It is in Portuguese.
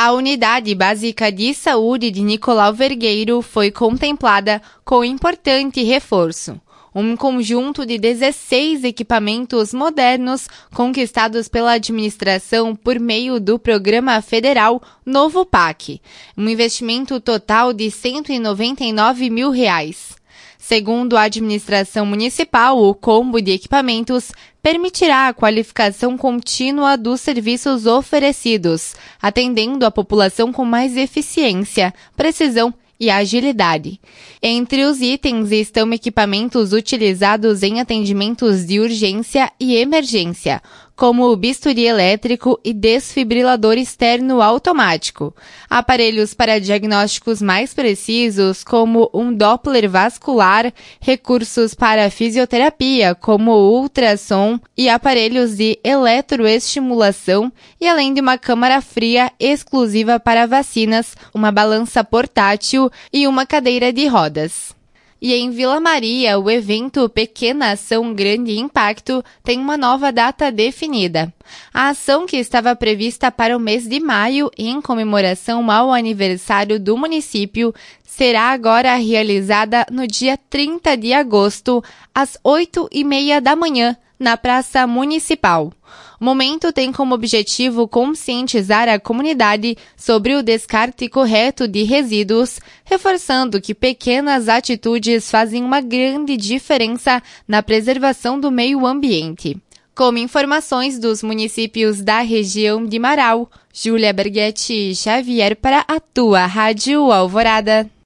A Unidade Básica de Saúde de Nicolau Vergueiro foi contemplada com importante reforço. Um conjunto de 16 equipamentos modernos conquistados pela administração por meio do Programa Federal Novo PAC, um investimento total de R$ 199 mil. Segundo a administração municipal, o combo de equipamentos permitirá a qualificação contínua dos serviços oferecidos, atendendo a população com mais eficiência, precisão e agilidade. Entre os itens estão equipamentos utilizados em atendimentos de urgência e emergência, como o bisturi elétrico e desfibrilador externo automático, aparelhos para diagnósticos mais precisos, como um Doppler vascular, recursos para fisioterapia, como o ultrassom e aparelhos de eletroestimulação, e além de uma câmara fria exclusiva para vacinas, uma balança portátil e uma cadeira de rodas. E em Vila Maria, o evento Pequena Ação Grande Impacto tem uma nova data definida. A ação, que estava prevista para o mês de maio, em comemoração ao aniversário do município, será agora realizada no dia 30 de agosto, às 8h30 da manhã, na Praça Municipal. O momento tem como objetivo conscientizar a comunidade sobre o descarte correto de resíduos, reforçando que pequenas atitudes fazem uma grande diferença na preservação do meio ambiente. Com informações dos municípios da região de Marau, Júlia Berghetti Xavier para a tua Rádio Alvorada.